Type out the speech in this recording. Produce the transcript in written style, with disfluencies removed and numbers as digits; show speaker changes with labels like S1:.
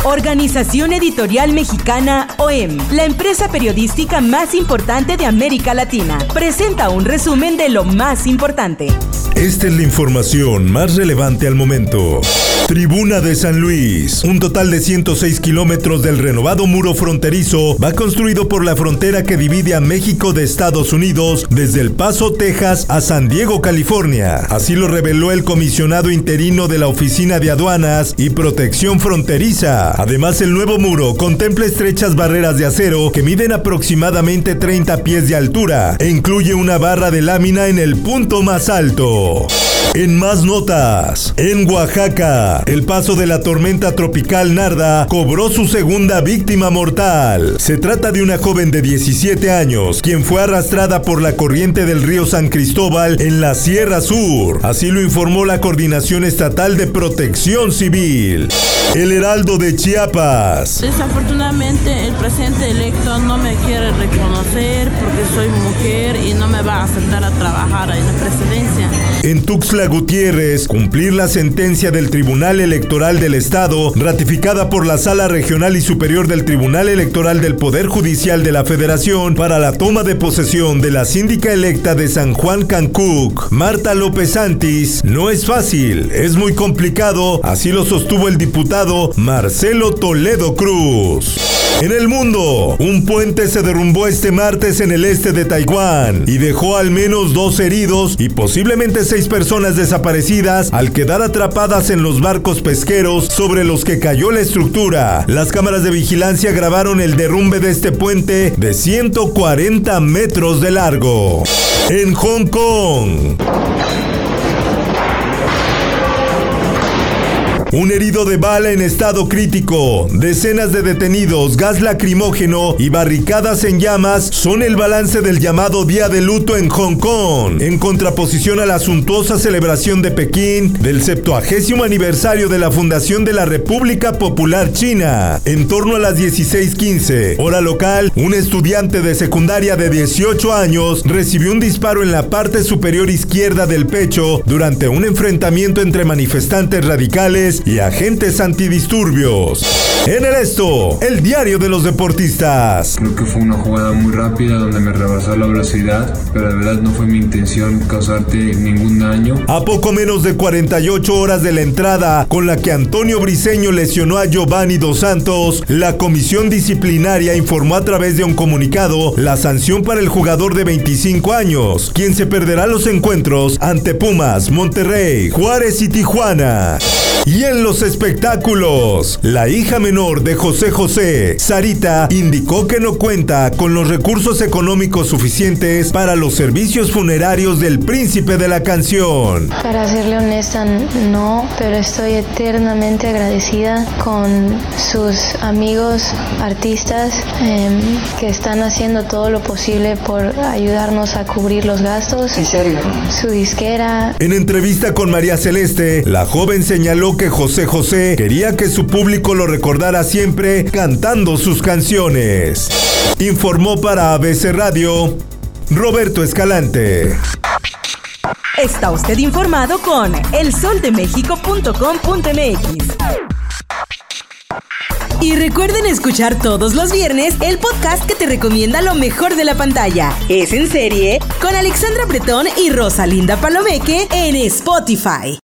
S1: Organización Editorial Mexicana, OEM, la empresa periodística más importante de América Latina, presenta un resumen de lo más importante.
S2: Esta es la información más relevante al momento. Tribuna de San Luis. Un total de 106 kilómetros del renovado muro fronterizo va construido por la frontera que divide a México de Estados Unidos desde El Paso, Texas a San Diego, California. Así lo reveló el comisionado interino de la Oficina de Aduanas y Protección Fronteriza. Además, el nuevo muro contempla estrechas barreras de acero que miden aproximadamente 30 pies de altura e incluye una barra de lámina en el punto más alto. En más notas, en Oaxaca, el paso de la tormenta tropical Narda cobró su segunda víctima mortal. Se trata de una joven de 17 años, quien fue arrastrada por la corriente del río San Cristóbal en la Sierra Sur. Así lo informó la Coordinación Estatal de Protección Civil. El Heraldo de Chiapas.
S3: Desafortunadamente, el presidente electo no me quiere reconocer porque soy mujer y no me va a aceptar a trabajar en la presidencia.
S2: En Tuxtla Gutiérrez, cumplir la sentencia del Tribunal Electoral del Estado, ratificada por la Sala Regional y Superior del Tribunal Electoral del Poder Judicial de la Federación para la toma de posesión de la síndica electa de San Juan Cancuc, Marta López Santis, no es fácil, es muy complicado, así lo sostuvo el diputado Marcelo Toledo Cruz. En el mundo, un puente se derrumbó este martes en el este de Taiwán y dejó al menos 2 heridos y posiblemente 6 personas desaparecidas al quedar atrapadas en los barcos pesqueros sobre los que cayó la estructura. Las cámaras de vigilancia grabaron el derrumbe de este puente de 140 metros de largo. En Hong Kong, un herido de bala en estado crítico, decenas de detenidos, gas lacrimógeno y barricadas en llamas son el balance del llamado Día de Luto en Hong Kong, en contraposición a la suntuosa celebración de Pekín del 70º aniversario de la fundación de la República Popular China. En torno a las 16:15, hora local, un estudiante de secundaria de 18 años recibió un disparo en la parte superior izquierda del pecho durante un enfrentamiento entre manifestantes radicales y agentes antidisturbios. En el esto, el diario de los deportistas.
S4: Creo que fue una jugada muy rápida donde me rebasó la velocidad, pero de verdad no fue mi intención causarte ningún daño.
S2: A poco menos de 48 horas de la entrada con la que Antonio Briseño lesionó a Giovanni Dos Santos, la comisión disciplinaria informó a través de un comunicado la sanción para el jugador de 25 años, quien se perderá los encuentros ante Pumas, Monterrey, Juárez y Tijuana. Y en los espectáculos, la hija menor de José José, Sarita, indicó que no cuenta con los recursos económicos suficientes para los servicios funerarios del príncipe de la canción.
S5: Para serle honesta, no, pero estoy eternamente agradecida con sus amigos artistas que están haciendo todo lo posible por ayudarnos a cubrir los gastos.
S6: ¿En serio?
S5: Su disquera.
S2: En entrevista con María Celeste, la joven señaló que José José quería que su público lo recordara siempre cantando sus canciones. Informó para ABC Radio, Roberto Escalante.
S1: Está usted informado con elsoldemexico.com.mx. Y recuerden escuchar todos los viernes el podcast que te recomienda lo mejor de la pantalla. Es en serie con Alexandra Bretón y Rosalinda Palomeque en Spotify.